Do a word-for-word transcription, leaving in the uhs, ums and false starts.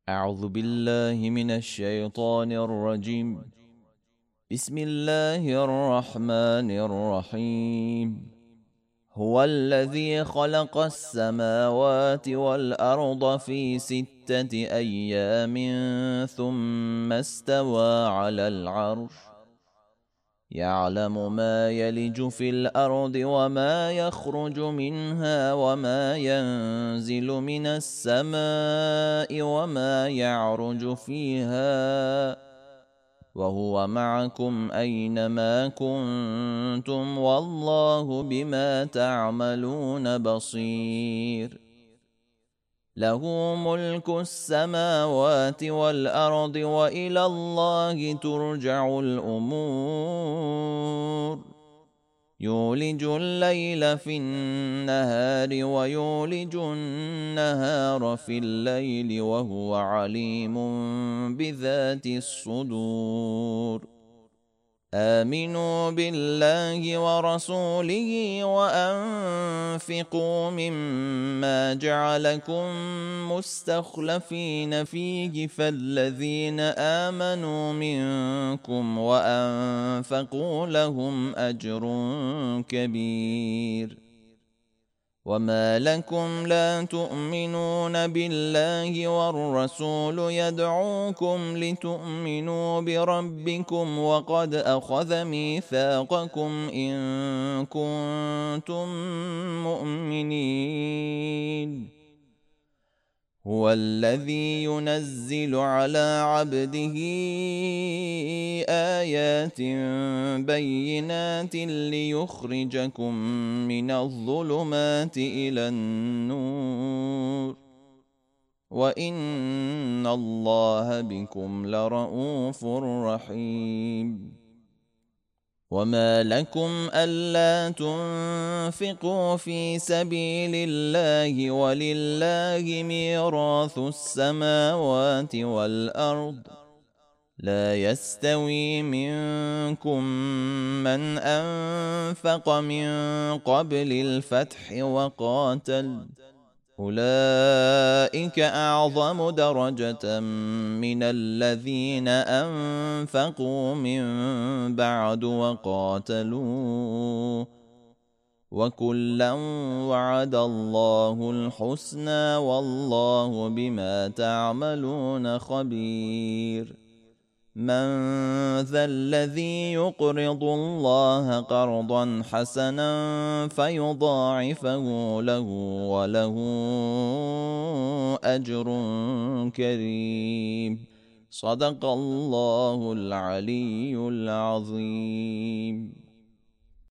أعوذ بالله من الشيطان الرجيم. بسم الله الرحمن الرحيم. هو الذي خلق السماوات والأرض في ستة أيام ثم استوى على العرش يعلم ما يلج في الأرض وما يخرج منها وما ينزل من السماء وما يعرج فيها وهو معكم أينما كنتم والله بما تعملون بصير. له ملك السماوات والأرض وإلى الله ترجع الأمور. يولج الليل في النهار ويولج النهار في الليل وهو عليم بذات الصدور. آمنوا بالله ورسوله وأنفقوا مما جعلكم مستخلفين فيه فالذين آمنوا منكم وأنفقوا لهم أجر كبير. وما لكم لا تؤمنون بالله والرسول يدعوكم لتؤمنوا بربكم وقد أخذ ميثاقكم إن كنتم مؤمنين. هو الذي ينزل على عبده آيات بينات ليخرجكم من الظلمات إلى النور وإن الله بكم لرءوف رحيم. وما لكم ألا تنفقوا في سبيل الله ولله ميراث السماوات والأرض لا يستوي منكم من أنفق من قبل الفتح وقاتل أولئك أعظم درجة من الذين أنفقوا من بعد وقاتلوا وكلا وعد الله الحسنى والله بما تعملون خبير. من ذا الذي يقرض الله قرضا حسنا فيضاعفه له وله أجر كريم. صدق الله العلي العظيم.